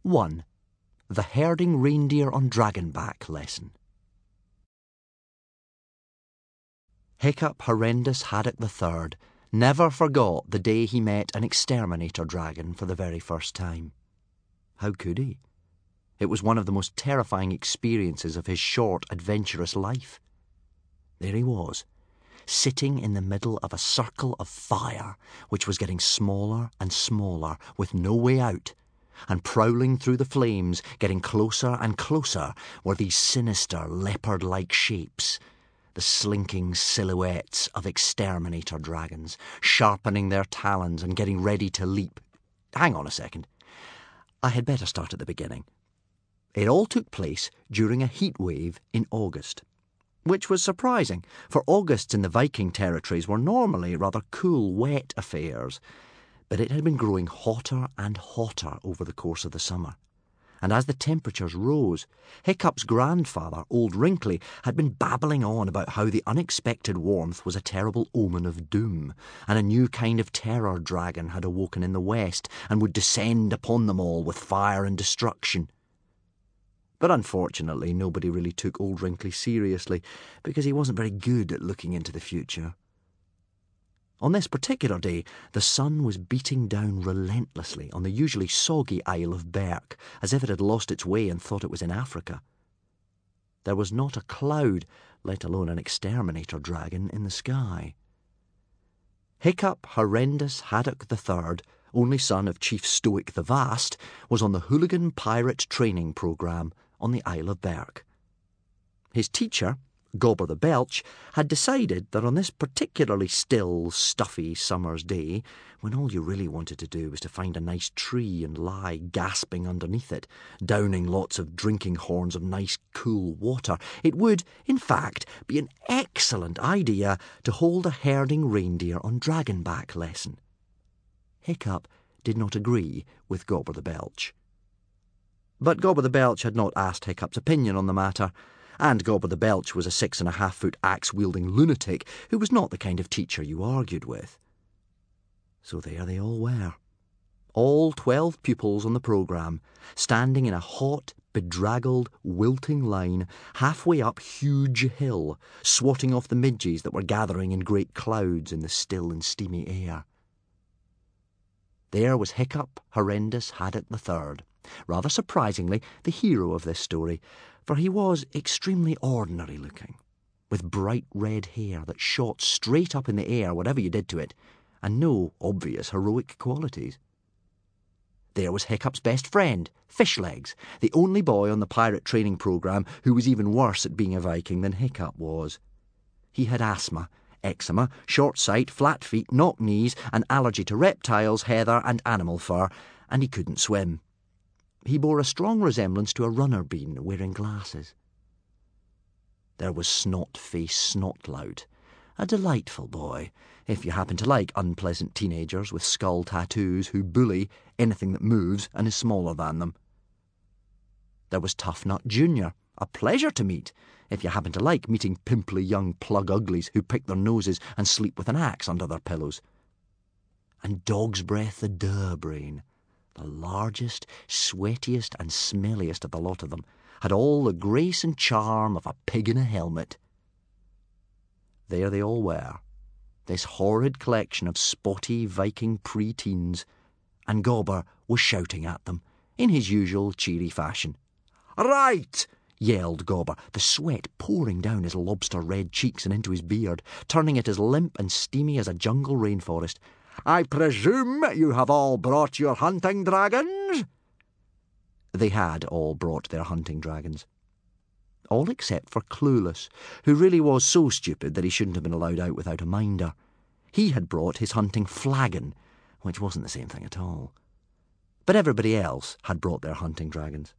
1. The Herding Reindeer on Dragonback lesson. Hiccup Horrendous Haddock III never forgot the day he met an exterminator dragon for the very first time. How could he? It was one of the most terrifying experiences of his short, adventurous life. There he was, sitting in the middle of a circle of fire which was getting smaller and smaller with no way out, and prowling through the flames, getting closer and closer, were these sinister leopard-like shapes, the slinking silhouettes of exterminator dragons, sharpening their talons and getting ready to leap. Hang on a second. I had better start at the beginning. It all took place during a heat wave in August, which was surprising, for Augusts in the Viking territories were normally rather cool, wet affairs. But it had been growing hotter and hotter over the course of the summer. And as the temperatures rose, Hiccup's grandfather, Old Wrinkly, had been babbling on about how the unexpected warmth was a terrible omen of doom, and a new kind of terror dragon had awoken in the west and would descend upon them all with fire and destruction. But unfortunately, nobody really took Old Wrinkly seriously, because he wasn't very good at looking into the future. On this particular day, the sun was beating down relentlessly on the usually soggy Isle of Berk, as if it had lost its way and thought it was in Africa. There was not a cloud, let alone an exterminator dragon, in the sky. Hiccup Horrendous Haddock III, only son of Chief Stoic the Vast, was on the Hooligan Pirate Training Programme on the Isle of Berk. His teacher, Gobber the Belch, had decided that on this particularly still, stuffy summer's day, when all you really wanted to do was to find a nice tree and lie gasping underneath it, downing lots of drinking horns of nice cool water, it would, in fact, be an excellent idea to hold a herding reindeer on Dragonback lesson. Hiccup did not agree with Gobber the Belch. But Gobber the Belch had not asked Hiccup's opinion on the matter, and Gobber the Belch was a 6.5-foot axe-wielding lunatic who was not the kind of teacher you argued with. So there they all were, all 12 pupils on the programme, standing in a hot, bedraggled, wilting line halfway up Huge Hill, swatting off the midges that were gathering in great clouds in the still and steamy air. There was Hiccup Horrendous Haddock III, rather surprisingly the hero of this story, for he was extremely ordinary looking, with bright red hair that shot straight up in the air whatever you did to it, and no obvious heroic qualities. There was Hiccup's best friend, Fishlegs, the only boy on the pirate training programme who was even worse at being a Viking than Hiccup was. He had asthma, eczema, short sight, flat feet, knock knees, an allergy to reptiles, heather, and animal fur, and he couldn't swim. He bore a strong resemblance to a runner bean wearing glasses. There was Snot-Face Snotlout, a delightful boy, if you happen to like unpleasant teenagers with skull tattoos who bully anything that moves and is smaller than them. There was Tough Nut Jr., a pleasure to meet, if you happen to like meeting pimply young plug-uglies who pick their noses and sleep with an axe under their pillows. And Dog's Breath the Durbrain, the largest, sweatiest, and smelliest of the lot of them, had all the grace and charm of a pig in a helmet. There they all were, this horrid collection of spotty Viking pre-teens, and Gobber was shouting at them, in his usual cheery fashion. "Right!" yelled Gobber, the sweat pouring down his lobster-red cheeks and into his beard, turning it as limp and steamy as a jungle rainforest. "I presume you have all brought your hunting dragons?" They had all brought their hunting dragons. All except for Clueless, who really was so stupid that he shouldn't have been allowed out without a minder. He had brought his hunting flagon, which wasn't the same thing at all. But everybody else had brought their hunting dragons.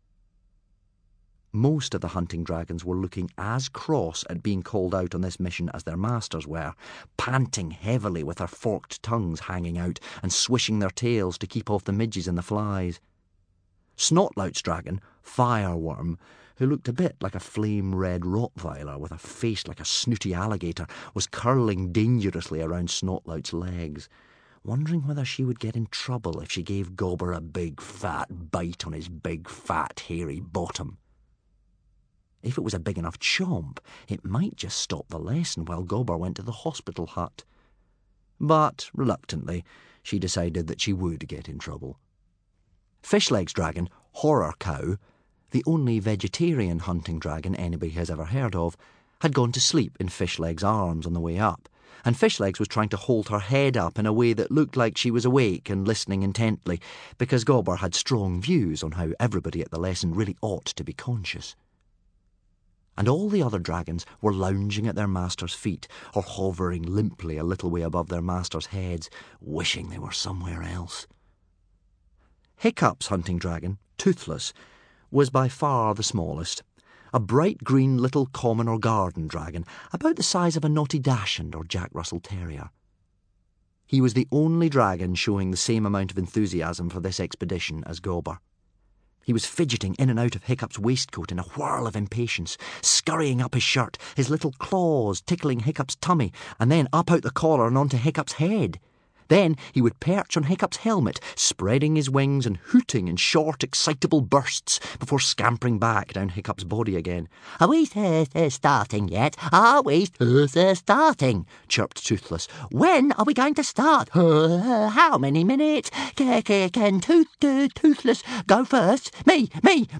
Most of the hunting dragons were looking as cross at being called out on this mission as their masters were, panting heavily with their forked tongues hanging out and swishing their tails to keep off the midges and the flies. Snotlout's dragon, Fireworm, who looked a bit like a flame-red Rottweiler with a face like a snooty alligator, was curling dangerously around Snotlout's legs. wondering whether she would get in trouble if she gave Gobber a big fat bite on his big fat hairy bottom. If it was a big enough chomp, it might just stop the lesson while Gobber went to the hospital hut. But, reluctantly, she decided that she would get in trouble. Fishleg's dragon, Horror Cow, the only vegetarian hunting dragon anybody has ever heard of, had gone to sleep in Fishleg's arms on the way up, and Fishlegs was trying to hold her head up in a way that looked like she was awake and listening intently, because Gobber had strong views on how everybody at the lesson really ought to be conscious. And all the other dragons were lounging at their masters' feet, or hovering limply a little way above their masters' heads, wishing they were somewhere else. Hiccup's hunting dragon, Toothless, was by far the smallest, a bright green little common or garden dragon, about the size of a Naughty Dachshund or Jack Russell Terrier. He was the only dragon showing the same amount of enthusiasm for this expedition as Gobber. He was fidgeting in and out of Hiccup's waistcoat in a whirl of impatience, scurrying up his shirt, his little claws tickling Hiccup's tummy, and then up out the collar and onto Hiccup's head. Then he would perch on Hiccup's helmet, spreading his wings and hooting in short, excitable bursts before scampering back down Hiccup's body again. "Are we starting yet? Are we starting?" chirped Toothless. "When are we going to start? How many minutes? Can Toothless go first? Me!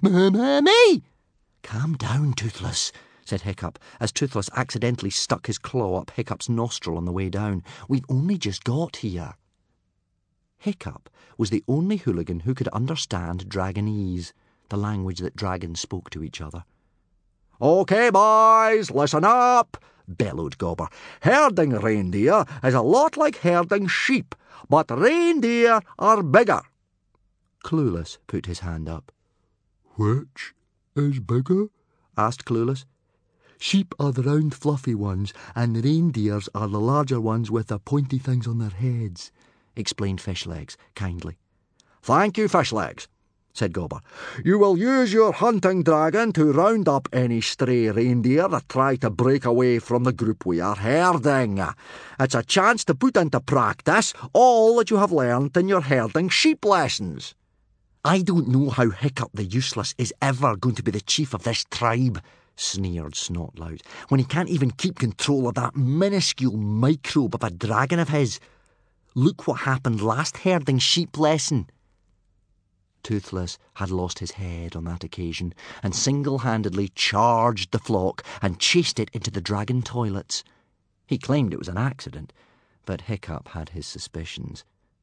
Calm down, Toothless, said Hiccup, as Toothless accidentally stuck his claw up Hiccup's nostril on the way down. "We've only just got here." Hiccup was the only hooligan who could understand Dragonese, the language that dragons spoke to each other. "OK, boys, listen up," bellowed Gobber. "Herding reindeer is a lot like herding sheep, but reindeer are bigger." Clueless put his hand up. "Which is bigger?" asked Clueless. "Sheep are the round fluffy ones, and the reindeers are the larger ones with the pointy things on their heads," explained Fishlegs kindly. "Thank you, Fishlegs," said Gobber. "You will use your hunting dragon to round up any stray reindeer that try to break away from the group we are herding. It's a chance to put into practice all that you have learned in your herding sheep lessons." "I don't know how Hiccup the Useless is ever going to be the chief of this tribe," sneered Snotlout, "when he can't even keep control of that minuscule microbe of a dragon of his. Look what happened last herding sheep lesson." Toothless had lost his head on that occasion, and single-handedly charged the flock and chased it into the dragon toilets. He claimed it was an accident, but Hiccup had his suspicions.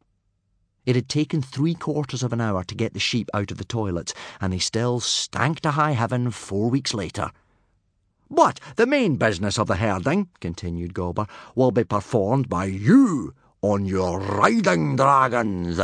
It had taken 3/4 of an hour to get the sheep out of the toilets, and they still stank to high heaven 4 weeks later. "But the main business of the herding," continued Gobber, "will be performed by you on your riding dragons."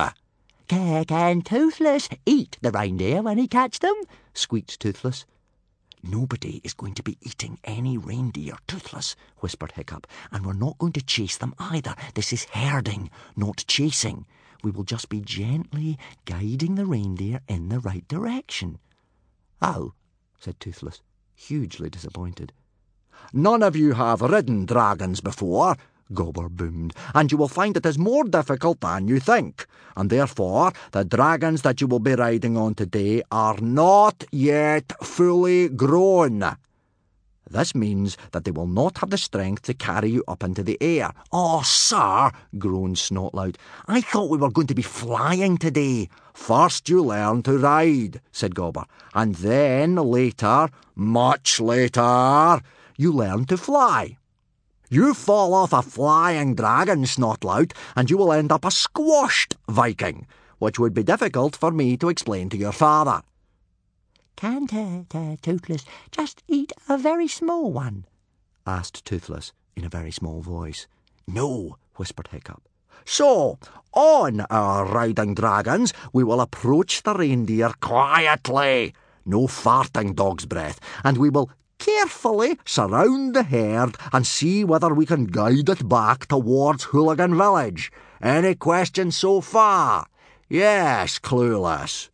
"Can Toothless eat the reindeer when he catch them?" squeaked Toothless. "Nobody is going to be eating any reindeer, Toothless," whispered Hiccup, "and we're not going to chase them either. This is herding, not chasing. We will just be gently guiding the reindeer in the right direction." "Oh," said Toothless, hugely disappointed. "None of you have ridden dragons before," Gobber boomed, "and you will find it is more difficult than you think, and therefore the dragons that you will be riding on today are not yet fully grown. This means that they will not have the strength to carry you up into the air." "Oh, sir," groaned Snotlout, "I thought we were going to be flying today." "First you learn to ride," said Gobber, "and then later, much later, you learn to fly. You fall off a flying dragon, Snotlout, and you will end up a squashed Viking, which would be difficult for me to explain to your father." "Can Toothless just eat a very small one?" asked Toothless in a very small voice. "No," whispered Hiccup. "So, on our riding dragons, we will approach the reindeer quietly, no farting dog's breath, and we will carefully surround the herd and see whether we can guide it back towards Hooligan Village. Any questions so far? Yes, Clueless?"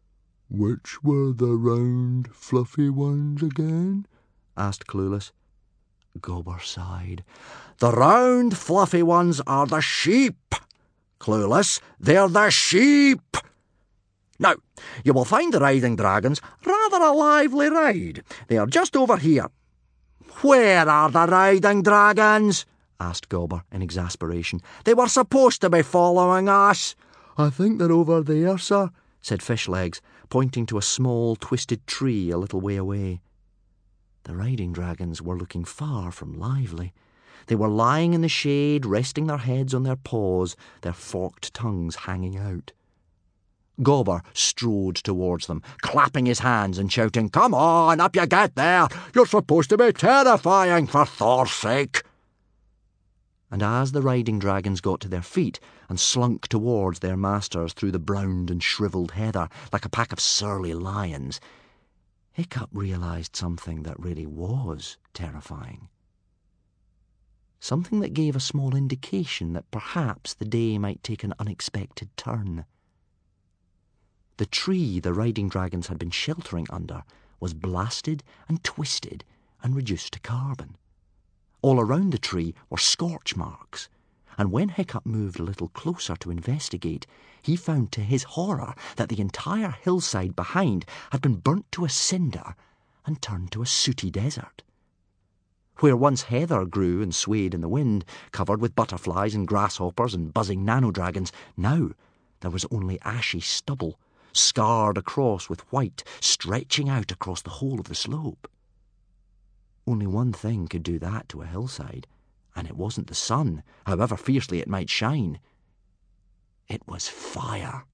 "Which were the round, fluffy ones again?" asked Clueless. Gobber sighed. "The round, fluffy ones are the sheep," Clueless, they're the sheep. Now, you will find the riding dragons rather a lively ride. They are just over here. Where are the riding dragons? Asked Gobber in exasperation. They were supposed to be following us. I think they're over there, sir, said Fishlegs, pointing to a small twisted tree a little way away. The riding dragons were looking far from lively. They were lying in the shade, resting their heads on their paws, their forked tongues hanging out. Gobber strode towards them, clapping his hands and shouting, "Come on, up you get there! You're supposed to be terrifying, for Thor's sake!" And as the riding dragons got to their feet and slunk towards their masters through the browned and shriveled heather like a pack of surly lions, Hiccup realised something that really was terrifying. Something that gave a small indication that perhaps the day might take an unexpected turn. The tree the riding dragons had been sheltering under was blasted and twisted and reduced to carbon. All around the tree were scorch marks, and when Hiccup moved a little closer to investigate, he found to his horror that the entire hillside behind had been burnt to a cinder and turned to a sooty desert. Where once heather grew and swayed in the wind, covered with butterflies and grasshoppers and buzzing nano-dragons, now there was only ashy stubble, scarred across with white, stretching out across the whole of the slope. Only one thing could do that to a hillside, and it wasn't the sun, however fiercely it might shine. It was fire.